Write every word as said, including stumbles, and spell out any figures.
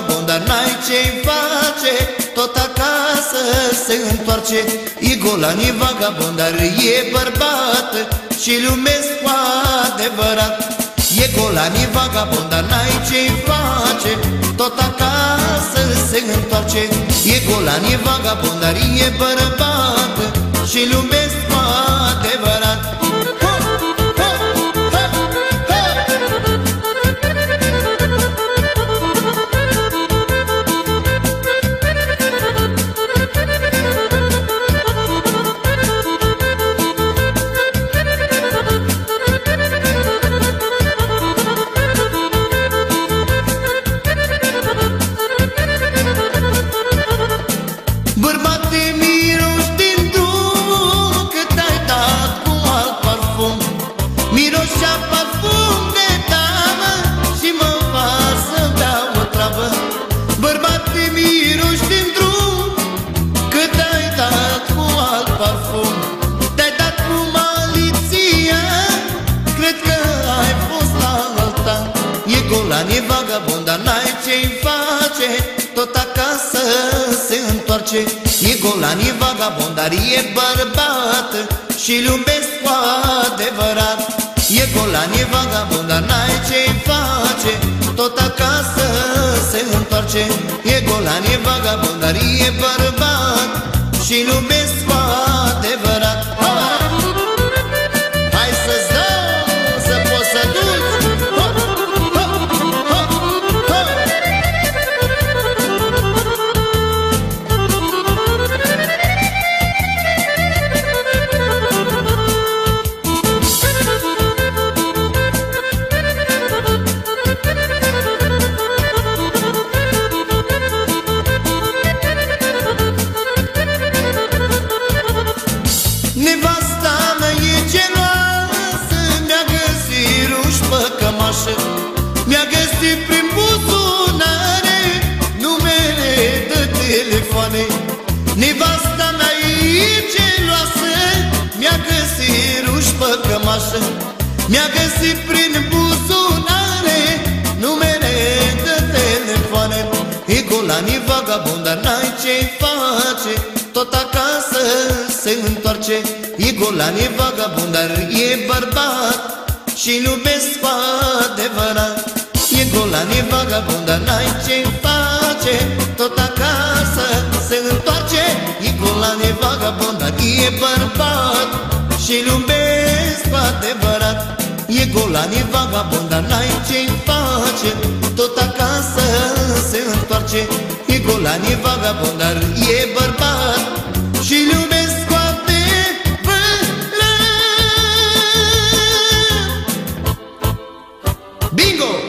vagabond, dar n-ai ce-i face, tot acasă se întoarce. E golan, e vagabond, dar e bărbat și-l iubesc cu adevărat. E golan, e vagabond, dar n-ai ce-i face, tot acasă se întoarce. E golan, e vagabond, dar e bărbat și-l iubesc cu adevărat. Miroșea parfum de damă și mă fac să-mi beau o travă. Bărbate, miroși din drum, că te-ai dat cu alt parfum. Te-ai dat cu maliția, cred că ai fost la alta. E golan, e vagabond, dar n-ai ce-i face, tot acasă se întoarce. E golan, e vagabond, dar e bărbat și-l iubesc cu adevărat. E golan, e vagabond, dar n-ai ce-i face, tot acasă se întoarce. E golan, e vagabond, dar e bărbat și-l iubesc cu adevărat. Hai să-ți dau să poți să duci. Nevasta mea e geloasă, mi-a găsit ruși pe cămașă, mi-a găsit prin buzunare numere de telefoane. Nevasta mea e geloasă, mi-a găsit ruși pe cămașă, mi-a găsit prin buzunare numere de telefoane. E golan, e vagabond, dar n-ai ce-i face, tot acasă se întoarce. E golan, e vagabond, dar e bărbat și-l iubesc cu adevărat. E golan, e vagabond, dar n-ai ce-i face, tot acasă se întoarce. E golan, e vagabond, dar e bărbat și-l iubesc cu adevărat. E golan, e vagabond, dar n-ai ce-i face, tot acasă se întoarce. E golan, e vagabond, dar e bărbat